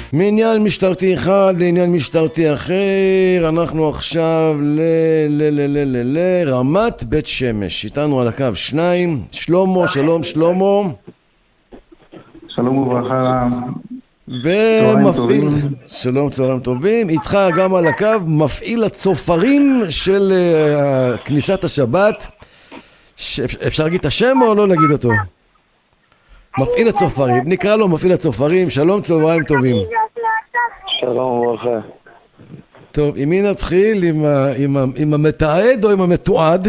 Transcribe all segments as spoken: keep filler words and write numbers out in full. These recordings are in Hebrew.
מעניין משטרתי אחד לעניין משטרתי אחר, אנחנו עכשיו ל... ל... ל... ל... ל... ל... רמת בית שמש, איתנו על הקו שניים, שלמה, שלום שלמה. שלום וברכה. ומפעיל, שלום צהריים טובים, איתך גם על הקו מפעיל הצופרים של uh, כניסת השבת, ש... אפשר להגיד את השם או לא נגיד אותו? מפעיל הצופרים, נקרא לו מפעיל הצופרים, שלום צהריים טובים. שלום וברכה. טוב, עם מי נתחיל? עם, ה... עם, ה... עם המתעד או עם המתועד?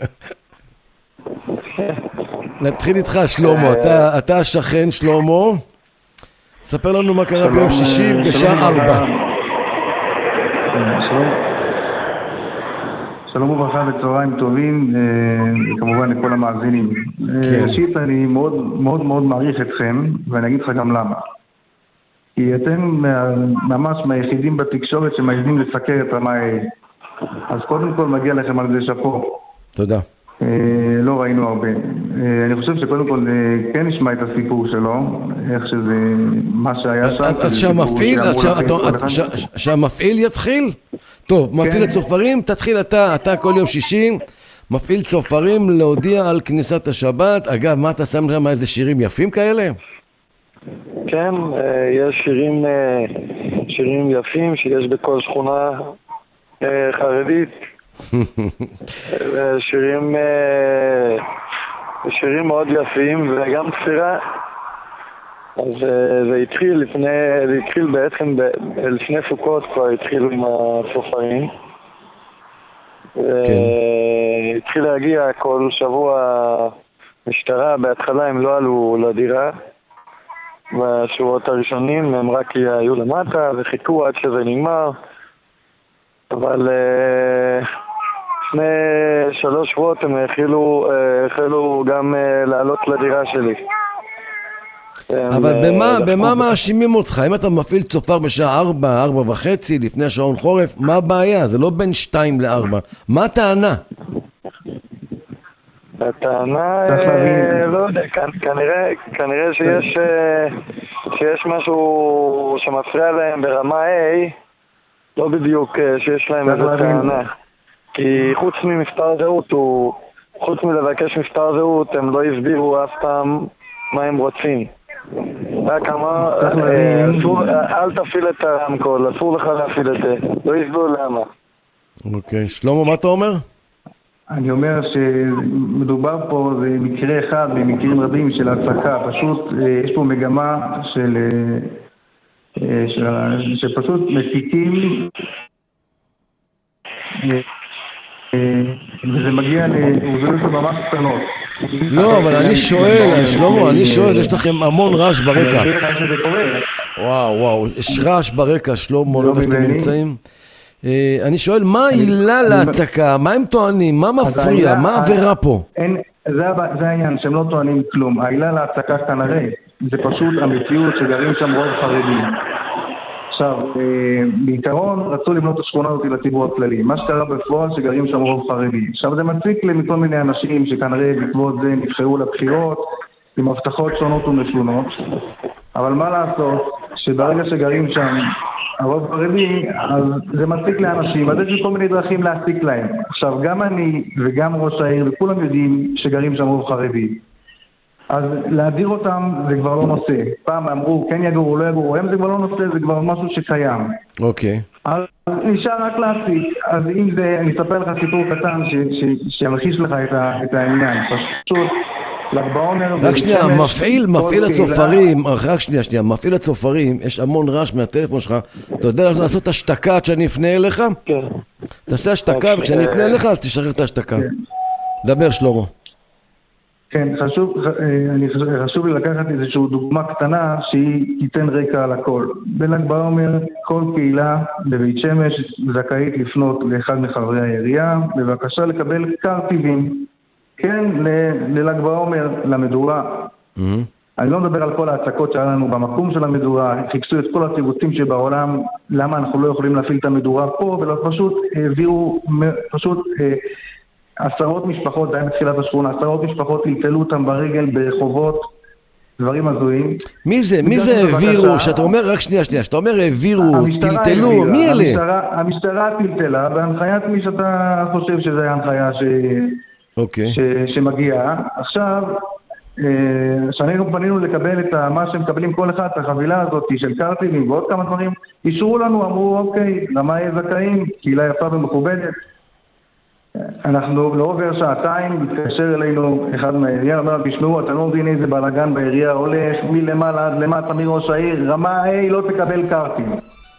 נתחיל איתך שלמה, אתה, אתה השכן שלמה. ספר לנו מה קרה ביום שישי בשעה ארבע. שלום וברכה וצהריים טובים, וכמובן לכל המאזינים. ראשית, אני מאוד מאוד מאוד מעריך אתכם, ואני אגיד לך גם למה. כי אתם ממש מהיחידים בתקשורת שמעזים לסקר את רמה A. אז קודם כל מגיע לכם על זה שפו. תודה. לא ראינו הרבה. אני חושב שקודם כל כן נשמע את הסיפור שלו, איך שזה, מה שהיה שם. אז שהמפעיל, שהמפעיל יתחיל? טוב, מפעיל הצופרים, תתחיל אתה, אתה כל יום שישי, מפעיל צופרים להודיע על כניסת השבת. אגב, מה אתה שם שם, איזה שירים יפים כאלה? כן, יש שירים, שירים יפים שיש בכל שכונה חרדית. שירים שירים מאוד יפים וגם תפירה. אז זה התחיל לפני, זה התחיל בעצם לפני סוכות, כבר התחילו עם הצופרים. התחיל להגיע כל שבוע משטרה, בהתחלה הם לא עלו לדירה בשבועות הראשונים, הם רק היו למטה וחיכו עד שזה נגמר. אבל לפני שלוש שבועות הם החלו, החלו גם לעלות לדירה שלי. אבל במה, במה מאשימים אותך? אם אתה מפעיל צופר בשעה ארבע, ארבע וחצי, לפני שעון חורף, מה הבעיה? זה לא בין שתיים לארבע. מה הטענה? הטענה, לא יודע, כנראה, כנראה שיש, שיש משהו שמפריע להם ברמה A, לא בדיוק שיש להם איזה טענה. כי חוץ ממספר זהות, חוץ מלבקש מספר זהות, הם לא הסבירו אף פעם מה הם רוצים. רק אמר, אל תפעיל את הרמקול, אסור לך להפעיל את זה, לא הסבירו למה. אוקיי, שלמה, מה אתה אומר? אני אומר שמדובר פה, זה מקרה אחד במקרים רבים של הצקה, פשוט יש פה מגמה של... שפשוט מפיקים וזה מגיע להוזלות ממש קטנות. לא, אבל אני שואל, שלמה, אני שואל, יש לכם המון רעש ברקע. וואו, וואו, יש רעש ברקע, שלמה, לא יודע אתם נמצאים. אני שואל, מה העילה להצקה? מה הם טוענים? מה מפריע? מה העבירה פה? זה העניין, שהם לא טוענים כלום. העילה להצקה כנראה זה פשוט המציאות שגרים שם רוב חרדים. עכשיו, בעיקרון רצו לבנות את השכונה הזאת לציבור הכללי. מה שקרה בפועל שגרים שם רוב חרדי. עכשיו זה מציק לכל מיני אנשים שכנראה בעקבות זה נבחרו לבחירות עם הבטחות שונות ומשונות. אבל מה לעשות שברגע שגרים שם הרוב חרדי, אז זה מציק לאנשים, אז יש כל מיני דרכים להציק להם. עכשיו, גם אני וגם ראש העיר וכולם יודעים שגרים שם רוב חרדי. אז להדיר אותם זה כבר לא נושא. פעם אמרו, כן יגורו, לא יגורו, הם זה כבר לא נושא, זה כבר משהו שקיים. אוקיי. אז נשאר רק להציג. אז אם זה, אני אספר לך סיפור קטן שימחיש לך את העניין. פשוט, לגבעומר... רק שנייה, מפעיל, מפעיל הצופרים, רק שנייה, שנייה, מפעיל הצופרים, יש המון רעש מהטלפון שלך. אתה יודע לעשות השתקה עד שאני אפנה אליך? כן. תעשה השתקה, וכשאני אפנה אליך, אז תשחרר את ההשתקה. דבר שלמה. כן, חשוב, אני חשוב לי לקחת איזושהי דוגמה קטנה שהיא תיתן רקע על הכל. בל"ג בעומר, כל קהילה בבית שמש זכאית לפנות לאחד מחברי העירייה, בבקשה לקבל קרטיבים, כן, לל"ג בעומר, למדורה. אני לא מדבר על כל ההצקות שהיה לנו במקום של המדורה, חיפשו את כל התירוצים שבעולם, למה אנחנו לא יכולים להפעיל את המדורה פה, ולא פשוט העבירו, פשוט... עשרות משפחות, זה היה בתחילת השכונה, עשרות משפחות הלפלו אותם ברגל ברחובות, דברים הזויים. מי זה? מי זה העבירו? שאתה אומר, רק שנייה, שנייה, שאתה אומר העבירו, טלטלו, מי אלה? המשטרה טלטלה, בהנחיית מי שאתה חושב שזה ההנחיה שמגיעה. עכשיו, כשאנחנו פנינו לקבל את מה שמקבלים כל אחד, את החבילה הזאת של קרטיבים ועוד כמה דברים, אישרו לנו, אמרו, אוקיי, למה יהיה זכאים? קהילה יפה ומכובדת. אנחנו לא עובר שעתיים, מתקשר אלינו אחד מהעירייה, אומר, תשמעו, אתה לא מבין איזה בלגן בעירייה, הולך מלמעלה עד למטה מראש העיר, רמה A לא תקבל קרטים.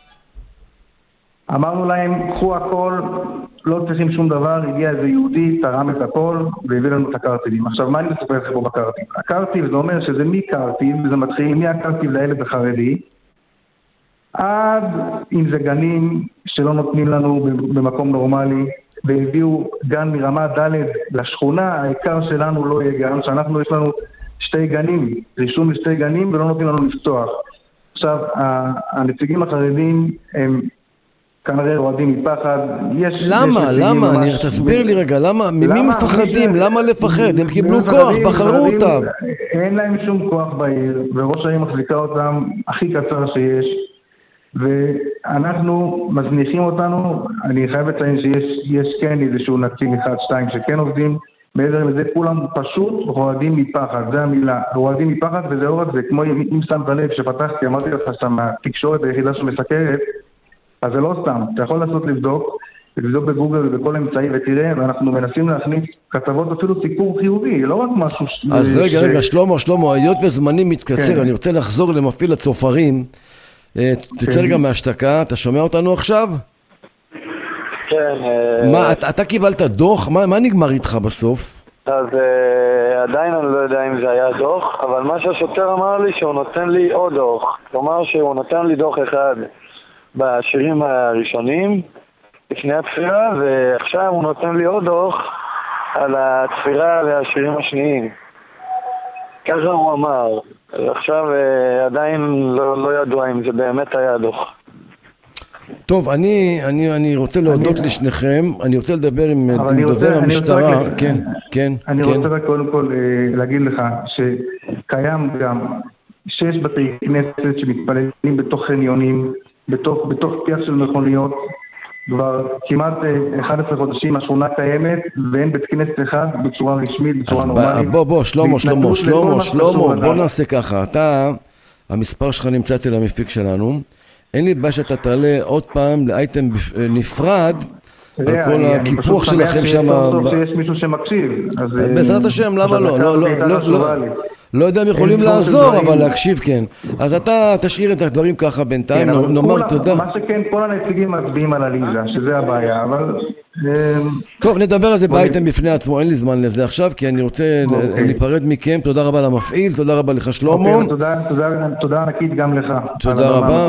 אמרנו להם, קחו הכל, לא צריכים שום דבר, הגיע איזה יהודי, תרם את הכל, והביא לנו את הקרטיבים. עכשיו, מה אני מספר לכם פה בקרטיב? הקרטיב זה אומר שזה מקרטיב, וזה מתחיל מהקרטיב לילד החרדי, עד אם זה גנים שלא נותנים לנו במקום נורמלי, והביאו גן מרמה ד' לשכונה, העיקר שלנו לא יהיה גן, שאנחנו יש לנו שתי גנים, רישום לשתי גנים ולא נותנים לנו לפתוח. עכשיו, הנציגים החרדים הם כנראה רועדים מפחד. למה? למה? אני תסביר לי רגע, למה? ממי מפחדים? למה לפחד? הם קיבלו כוח, בחרו אותם. אין להם שום כוח בעיר, וראש העיר מחזיקה אותם הכי קצר שיש. ואנחנו מזניחים אותנו. אני חייב לציין שיש כן איזשהו נציג אחד, שתיים שכן עובדים, מעבר לזה כולם פשוט רועדים מפחד, זה המילה, רועדים מפחד, וזה לא רק זה, כמו אם שמת לב שפתחתי, אמרתי לך שם, התקשורת היחידה שמסקרת, אז זה לא סתם, אתה יכול לעשות לבדוק, לבדוק בגוגל ובכל אמצעי ותראה, ואנחנו מנסים להכניס כתבות אפילו סיפור חיובי, לא רק משהו... אז רגע, רגע, שלמה, שלמה, היות וזמנים מתקצר, אני רוצה לחזור למפעיל הצופרים, תצא רגע מהשתקה, אתה שומע אותנו עכשיו? כן. מה, אתה קיבלת דוח? מה נגמר איתך בסוף? אז עדיין אני לא יודע אם זה היה דוח, אבל מה שהשוטר אמר לי שהוא נותן לי עוד דוח. כלומר שהוא נותן לי דוח אחד בשירים הראשונים, לפני הצפירה, ועכשיו הוא נותן לי עוד דוח על הצפירה והשירים השניים. ככה הוא אמר. עכשיו עדיין לא, לא ידוע אם זה באמת היה דוח. טוב, אני, אני, אני רוצה להודות אני... לשניכם, אני רוצה לדבר עם, עם דובר המשטרה, אני כן, כן, אני כן. רוצה רק קודם כל להגיד לך שקיים גם שש בתי כנסת שמתפללים בתוך חניונים, בתוך, בתוך פיח של מכוניות, כבר כמעט אחד עשר חודשים השכונה קיימת ואין בית כנסת אחד בצורה רשמית, בצורה נורמלית. בוא, בוא, שלמה, שלמה, שלמה, שלמה, בוא נעשה ככה, אתה, המספר שלך נמצא אצל המפיק שלנו, אין לי בעיה שאתה תעלה עוד פעם לאייטם נפרד על כל הקיפוח שלכם שם. אני פשוט שמח שיש מישהו שמקשיב. בעזרת השם, למה לא? לא יודע אם יכולים לעזור, אבל להקשיב כן. אז אתה תשאיר את הדברים ככה בינתיים, נאמר תודה. מה שכן, כל הנציגים מצביעים על עליזה, שזה הבעיה, אבל... טוב, נדבר על זה באייטם בפני עצמו, אין לי זמן לזה עכשיו, כי אני רוצה להיפרד מכם. תודה רבה למפעיל, תודה רבה לך שלמה. תודה ענקית גם לך. תודה רבה,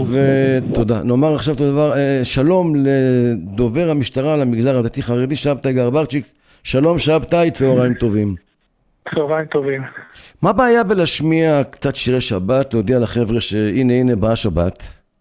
ותודה. נאמר עכשיו את הדבר, שלום לדובר המשטרה למגזר הדתי חרדי, שבתאי גרברצ'יק. שלום שבתאי, צהריים טובים. צהריים טובים. מה הבעיה בלהשמיע קצת שירי שבת, להודיע לחבר'ה שהנה הנה באה שבת?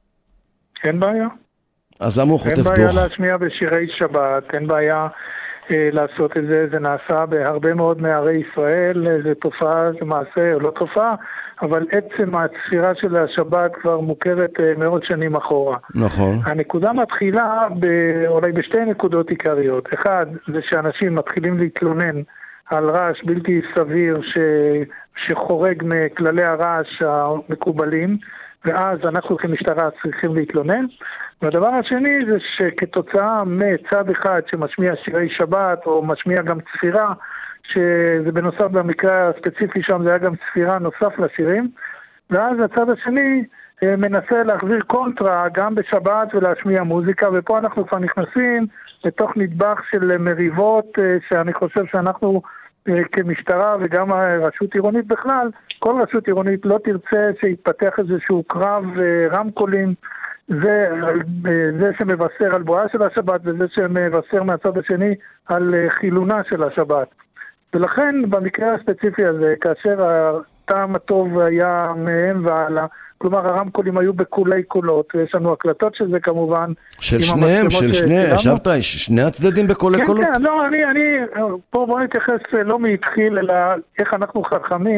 אין בעיה. אז למה הוא חוטף דוח? אין בעיה להשמיע בשירי שבת, אין בעיה אה, לעשות את זה, זה נעשה בהרבה מאוד מערי ישראל, זה תופעה, זה מעשה, או לא תופעה, אבל עצם הצפירה של השבת כבר מוכרת אה, מאות שנים אחורה. נכון. הנקודה מתחילה ב, אולי בשתי נקודות עיקריות. אחד, זה שאנשים מתחילים להתלונן על רעש בלתי סביר ש... שחורג מכללי הרעש המקובלים, ואז אנחנו כמשטרה צריכים להתלונן. והדבר השני זה שכתוצאה מצד אחד שמשמיע שירי שבת או משמיע גם צפירה, שזה בנוסף במקרה הספציפי שם זה היה גם צפירה נוסף לשירים, ואז הצד השני מנסה להחזיר קונטרה גם בשבת ולהשמיע מוזיקה, ופה אנחנו כבר נכנסים לתוך נדבך של מריבות שאני חושב שאנחנו כמשטרה וגם הרשות עירונית בכלל, כל רשות עירונית לא תרצה שיתפתח איזשהו קרב רמקולים, זה, זה שמבשר על בואה של השבת וזה שמבשר מהצד השני על חילונה של השבת. ולכן במקרה הספציפי הזה, כאשר הטעם הטוב היה מהם והלאה, כלומר הרמקולים היו בקולי קולות, ויש לנו הקלטות של זה כמובן. של שניהם, של שני, ישבת, שני הצדדים בקולי כן, קולות? כן, כן, לא, אני, אני, פה בוא נתייחס לא מהתחיל, אלא איך אנחנו חכמים,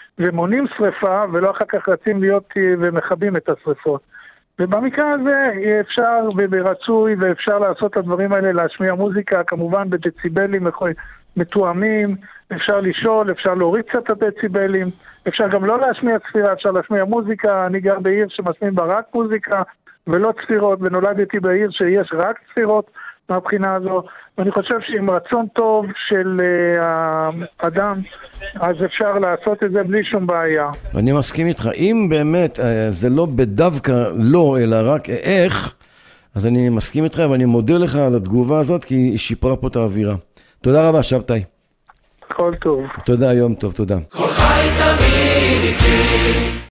ומונים שריפה, ולא אחר כך רצים להיות ומחבים את השריפות. ובמקרה הזה אפשר וברצוי, ואפשר לעשות את הדברים האלה, להשמיע מוזיקה, כמובן בדציבלים מתואמים, אפשר לשאול, אפשר להוריד קצת את הדציבלים, אפשר גם לא להשמיע צפירה, אפשר להשמיע מוזיקה. אני גר בעיר שמשמיעים בה רק מוזיקה ולא צפירות, ונולדתי בעיר שיש רק צפירות מהבחינה הזו, ואני חושב שעם רצון טוב של האדם, אז אפשר לעשות את זה בלי שום בעיה. אני מסכים איתך, אם באמת זה לא בדווקא לא, אלא רק איך, אז אני מסכים איתך, ואני מודה לך על התגובה הזאת, כי היא שיפרה פה את האווירה. תודה רבה, שבתאי. כל טוב. תודה, יום טוב, תודה. כל חי תמיד איתי